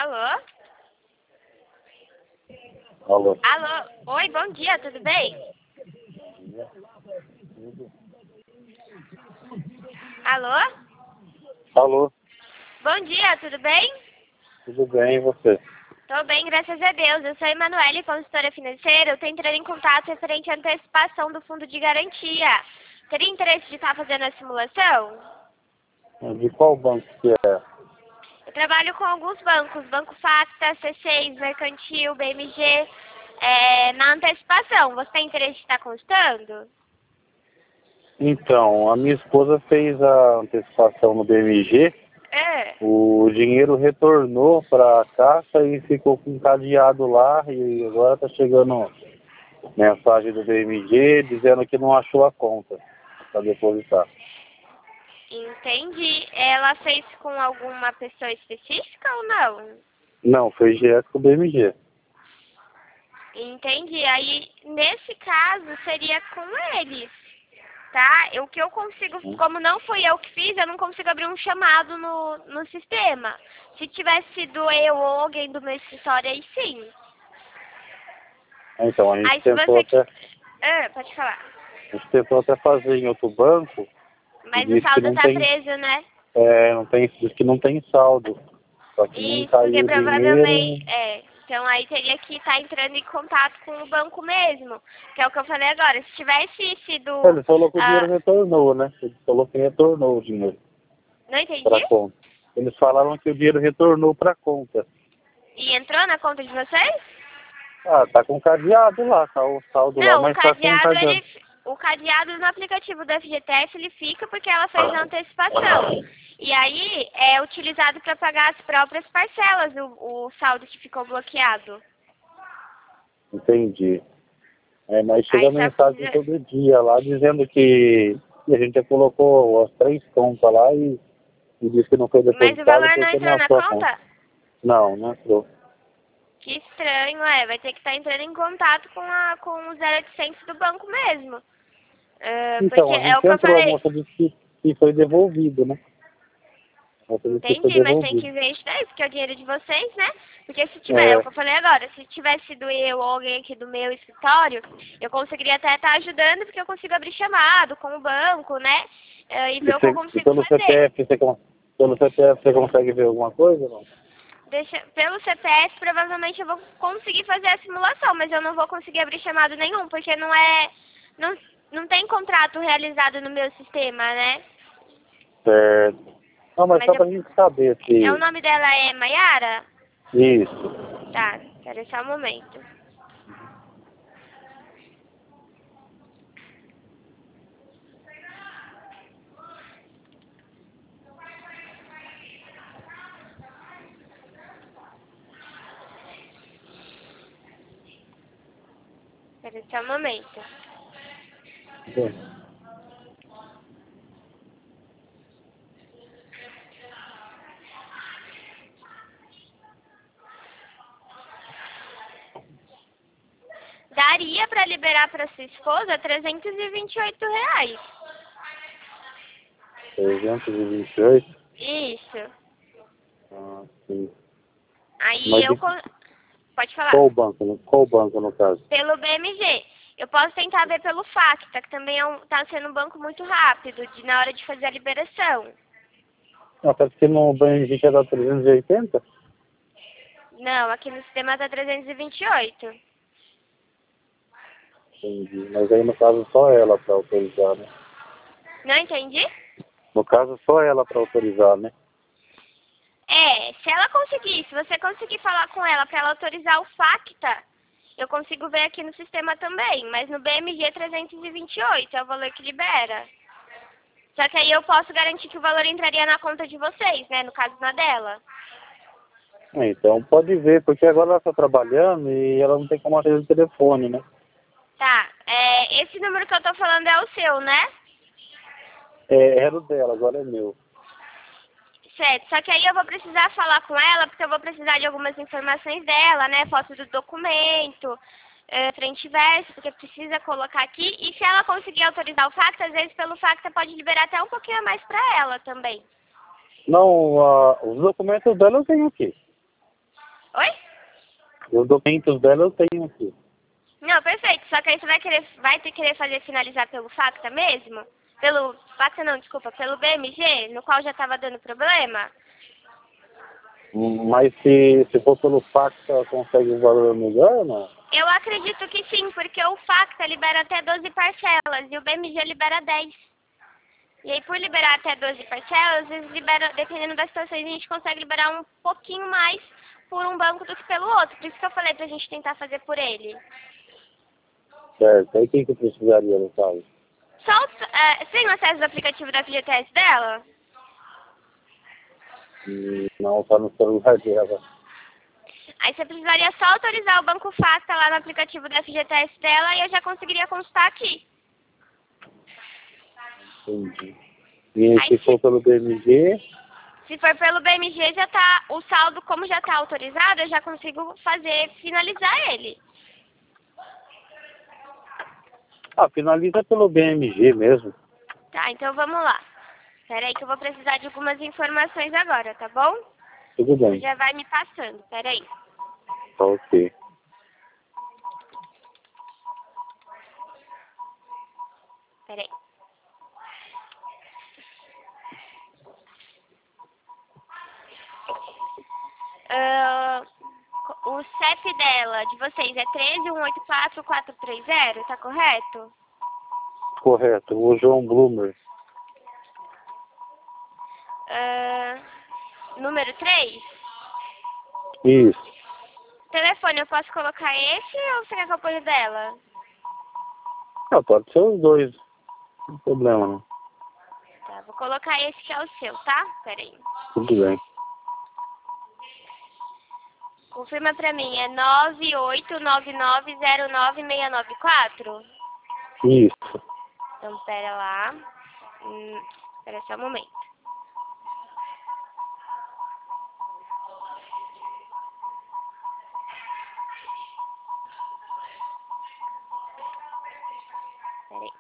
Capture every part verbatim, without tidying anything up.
Alô? Alô? Alô? Oi, bom dia, tudo bem? Alô? Alô? Bom dia, tudo bem? Tudo bem, e você? Tô bem, graças a Deus. Eu sou a Emanuele, consultora financeira. Eu tô entrando em contato referente à antecipação do fundo de garantia. Teria interesse de estar fazendo a simulação? De qual banco que é? Eu trabalho com alguns bancos, Banco Facta, C seis, Mercantil, B M G, é, na antecipação. Você tem interesse de estar constando? Então, a minha esposa fez a antecipação no B M G, É. o dinheiro retornou para a caixa e ficou com cadeado lá, e agora está chegando mensagem do B M G dizendo que não achou a conta para depositar. Entendi. Ela fez com alguma pessoa específica ou não? Não, foi direto com o B M G. Entendi. Aí, nesse caso, seria com eles, tá? O que eu consigo, como não fui eu que fiz, eu não consigo abrir um chamado no, no sistema. Se tivesse sido eu ou alguém do meu escritório, aí sim. Então, a gente Aí, se tentou você... até, Ah, pode falar. a gente tentou até fazer em outro banco, e Mas o disse que saldo não tá tem, preso, né? é, não tem, diz que não tem saldo. Só que nem Isso, porque caiu o dinheiro. provavelmente, é, então aí teria que estar entrando em contato com o banco mesmo, que é o que eu falei agora. Se tivesse sido, Ele falou que o dinheiro ah, retornou, né? Ele falou que retornou o dinheiro não para entendi? a conta. Eles falaram que o dinheiro retornou para a conta. E entrou na conta de vocês? Ah, tá com cadeado lá, tá o saldo lá, Não, o mas tá com cadeado, cadeado. ele, o cadeado no aplicativo do F G T S, ele fica porque ela fez a antecipação. E aí é utilizado para pagar as próprias parcelas, o, o saldo que ficou bloqueado. Entendi. É, mas chega Aí só mensagem precisa... todo dia lá dizendo que, que a gente já colocou as três contas lá e, e disse que não foi Mas o depositado valor não porque não entrou na achou a conta. conta? Não, não entrou. Que estranho, é. Vai ter que estar entrando em contato com, a, com o zero oitocentos do banco mesmo. Ah, porque Então, a é o gente que eu entrou, a falei. moça disse que, que foi devolvido, né? A moça disse que foi Entendi, mas tem devolvido. que ver isso daí, porque é o dinheiro de vocês, né? Porque se tiver, é o É, que eu falei agora, se tivesse sido eu ou alguém aqui do meu escritório, eu conseguiria até estar ajudando, porque eu consigo abrir chamado com o banco, né? Ah, e E, ver o que eu você, e consigo pelo fazer. C P F, você, con- pelo C P F você consegue ver alguma coisa? Não? Deixa, pelo C P F, provavelmente eu vou conseguir fazer a simulação, mas eu não vou conseguir abrir chamado nenhum, porque não é... Não, não tem contrato realizado no meu sistema, né? Certo. Não, mas Mas só eu, pra gente saber é, o se... nome dela é Maiara? Isso. Tá, espera só um momento. Espera só um momento. Daria pra liberar pra sua esposa trezentos e vinte e oito reais. trezentos e vinte e oito? Isso. Ah, sim. Aí Mas eu... de con- Pode falar. qual banco, no- qual banco no caso? Pelo B M G. Eu posso tentar ver pelo Facta, que também é um, tá sendo um banco muito rápido de, na hora de fazer a liberação. Ah, parece que no banco a gente ia dar trezentos e oitenta? Não, aqui no sistema tá trezentos e vinte e oito. Entendi. Mas aí no caso só ela pra autorizar, né? Não entendi? No caso só ela pra autorizar, né? É, se ela conseguir, se você conseguir falar com ela para ela autorizar o Facta, eu consigo ver aqui no sistema também, mas no B M G trezentos e vinte e oito é o valor que libera. Só que aí eu posso garantir que o valor entraria na conta de vocês, né, no caso na dela. Ah, então pode ver, porque agora ela tá trabalhando e ela não tem como atender o telefone, né? Tá, é, esse número que eu tô falando é o seu, né? É, era o dela, agora é meu. Certo, só que aí eu vou precisar falar com ela, porque eu vou precisar de algumas informações dela, né? Foto do documento, é, frente e verso, porque precisa colocar aqui. E se ela conseguir autorizar o Facta, às vezes pelo Facta pode liberar até um pouquinho a mais pra ela também. Não, ah, os documentos dela eu tenho aqui. Os documentos dela eu tenho aqui. Não, perfeito. Só que aí você vai querer, vai ter que querer fazer finalizar pelo Facta mesmo? Pelo Facta não, desculpa, pelo B M G, no qual já estava dando problema? Mas se, se for pelo Facta, consegue um valor melhor ou não? Eu acredito que sim, porque o Facta libera até doze parcelas e o B M G libera dez. E aí, por liberar até doze parcelas, eles liberam, dependendo das situações, a gente consegue liberar um pouquinho mais por um banco do que pelo outro. Por isso que eu falei pra gente tentar fazer por ele. Certo. Aí o que que eu precisaria, no caso? Só, é, você tem acesso ao aplicativo da F G T S dela? Hum, Não, tá no celular dela. Aí você precisaria só autorizar o Banco Facta lá no aplicativo da F G T S dela e eu já conseguiria consultar aqui. Entendi. E Aí se se, for pelo B M G? se for pelo B M G, já tá, o saldo, como já está autorizado, eu já consigo fazer, finalizar ele. Ah, finaliza pelo B M G mesmo. Tá, então vamos lá. Pera aí que eu vou precisar de algumas informações agora, tá bom? Tudo Você bem. já vai me passando, pera aí. Tá ok. Pera aí. Ah, o C E P dela, de vocês, é treze um oito quatro quatro três zero, tá correto? Correto. O João Blumer. Ah, número três? Isso. Telefone, eu posso colocar esse ou você quer que eu ponha o dela? Ah, pode ser os dois. Não tem problema, não. Tá, vou colocar esse que é o seu, tá? Pera aí. Tudo bem. Confirma pra mim, é nove oito nove nove zero nove seis nove quatro? Isso. Então, pera lá. Hum, pera só um momento. Pera aí.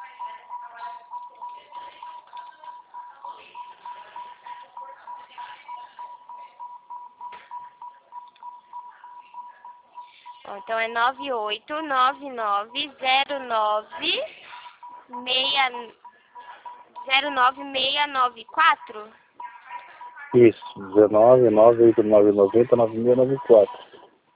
Bom, então é nove oito nove nove zero nove seis zero nove seis nove quatro? Isso. dezenove, nove oito nove nove zero, nove seis nove quatro.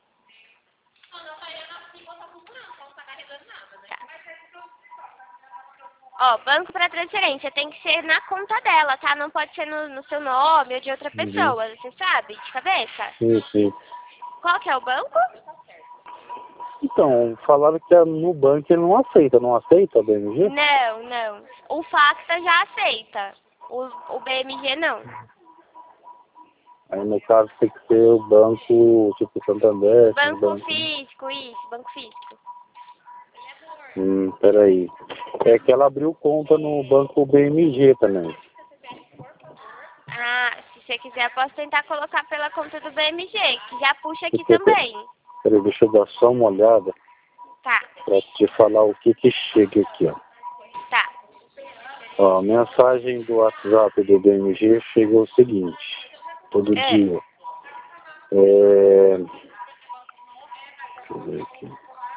Ó, banco para transferência tem que ser na conta dela, tá? Não pode ser no, no seu nome ou de outra Uhum. pessoa, você sabe? De cabeça? Sim, sim. Qual que é o banco? Então, falaram que a Nubank ele não aceita. Não aceita a B M G? Não, não. O Facta já aceita. O, o B M G não. Aí, no caso, tem que ser o banco, tipo, Santander. Banco Banco. físico, isso, banco físico. Hum, peraí. É que ela abriu conta no banco B M G também. Ah, se você quiser, eu posso tentar colocar pela conta do B M G, que já puxa aqui Porque, também. peraí, deixa eu dar só uma olhada Tá, pra te falar o que que chega aqui, ó. tá. Ó, a mensagem do WhatsApp do B M G chega o seguinte, todo É. dia. É... Deixa eu ver aqui.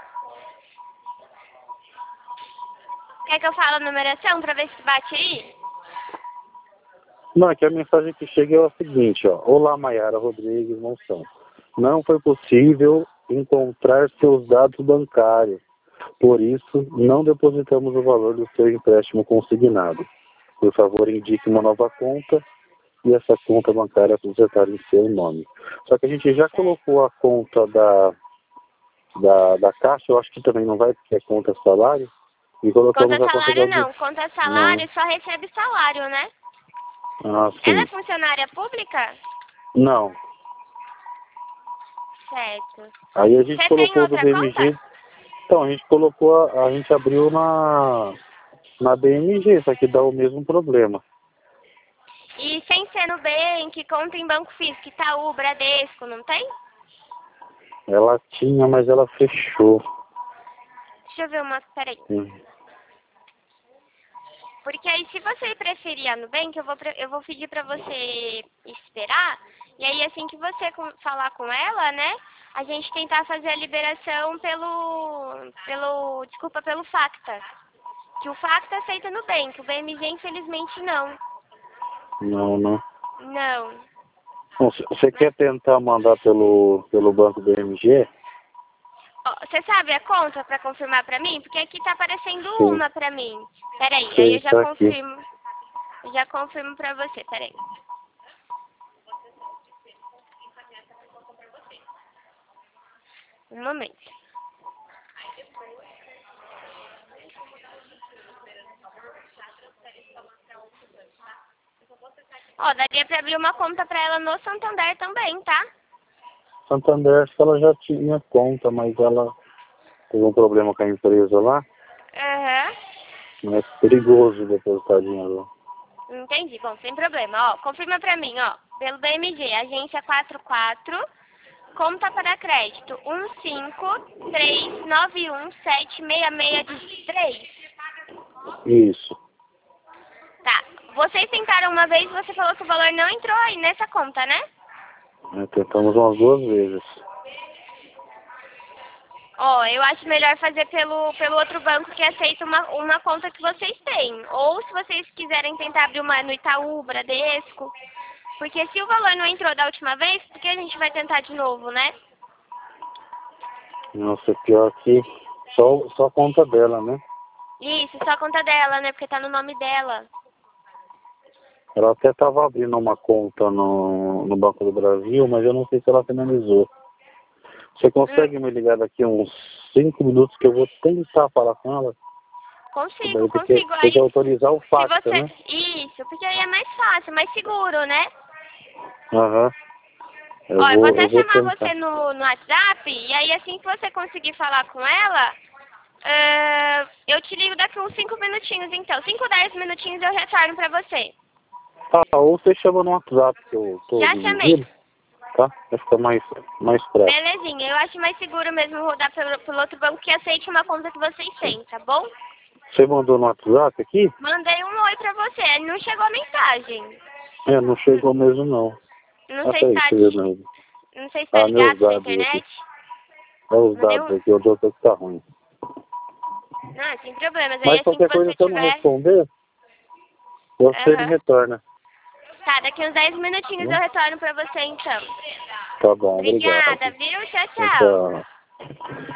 Quer que eu fale a numeração pra ver se bate aí? Não, é que a mensagem que chega é o seguinte, ó. Olá, Maiara Rodrigues Monção. Não foi possível encontrar seus dados bancários. Por isso, não depositamos o valor do seu empréstimo consignado. Por favor, indique uma nova conta e essa conta bancária apresentada em seu nome. Só que a gente já colocou a conta da, da, da Caixa, eu acho que também não vai, porque é conta salário, e colocamos Conta a conta salário da... não. Conta salário só recebe salário, né? Não. Ah, Ela é sim. funcionária pública? Não. Certo. Aí a gente Você tem colocou do outra B M G. conta? Então, a gente colocou, a, a gente abriu na, na B M G, só que dá o mesmo problema. E sem ser no Nubank, conta em banco físico, Itaú, Bradesco, não tem? Ela tinha, mas ela fechou. Deixa eu ver uma... Peraí. Hum. Porque aí, se você preferir a Nubank, eu vou, pre- eu vou pedir pra você esperar. E aí, assim que você com- falar com ela, né? a gente tentar fazer a liberação pelo, pelo, desculpa, pelo Facta. Que o Facta aceita no Nubank, o B M G infelizmente não. Não, não. Não. Bom, se você quer tentar mandar pelo, pelo banco do B M G? Você sabe a conta pra confirmar pra mim? Porque aqui tá aparecendo Sim. uma pra mim. Peraí, Sim, aí eu já tá confirmo. Eu já confirmo pra você, peraí. Um momento. Ó, daria pra abrir uma conta pra ela no Santander também, tá? Santander, acho que ela já tinha conta, mas ela teve um problema com a empresa lá. Aham. Uhum. É perigoso depositar dinheiro. Entendi, bom, sem problema. Ó, confirma pra mim, ó. Pelo B M G, agência quatro quatro, conta para crédito um cinco três nove um sete seis seis três. Isso. Tá. Vocês tentaram uma vez e você falou que o valor não entrou aí nessa conta, né? É, tentamos umas duas vezes. Ó, eu acho melhor fazer pelo, pelo outro banco que aceita uma, uma conta que vocês têm. Ou se vocês quiserem tentar abrir uma no Itaú, Bradesco. Porque se o valor não entrou da última vez, por que a gente vai tentar de novo, né? Nossa, pior que só, só a conta dela, né? Isso, só a conta dela, né? Porque tá no nome dela. Ela até estava abrindo uma conta no, no Banco do Brasil, mas eu não sei se ela finalizou. Você consegue Hum. me ligar daqui uns cinco minutos que eu vou tentar falar com ela? Consigo, Daí tem que, consigo. tem que Aí, autorizar o se Facta, você... né? Isso, porque aí é mais fácil, mais seguro, né? Aham. Eu Ó, eu vou vou, até eu vou chamar tentar. você no, no WhatsApp, e aí assim que você conseguir falar com ela, uh, eu te ligo daqui uns cinco minutinhos, então. cinco, dez minutinhos eu retorno pra você. Ah, ou você chama no WhatsApp, que eu tô Já chamei. dividido, tá? Vai ficar mais, mais prático. Belezinha, eu acho mais seguro mesmo rodar pelo, pelo outro banco que aceite uma conta que vocês têm, tá bom? Você mandou no WhatsApp aqui? Mandei um oi pra você, não chegou a mensagem. É, não chegou mesmo não. Não Ah, sei se peraí, tá, deixa eu ver mesmo. não sei se tá Ah, meus ligado na dados aqui. internet. Olha os Mandei dados um... aqui, eu dou que tá ruim. Não, sem problemas. Aí Mas assim que qualquer coisa, você se eu não tiver... responder, você me Aham. retorna. Tá, daqui uns dez minutinhos eu Né? retorno pra você então. Tá bom, obrigado. Obrigada, viu? Tchau, tchau. Tchau.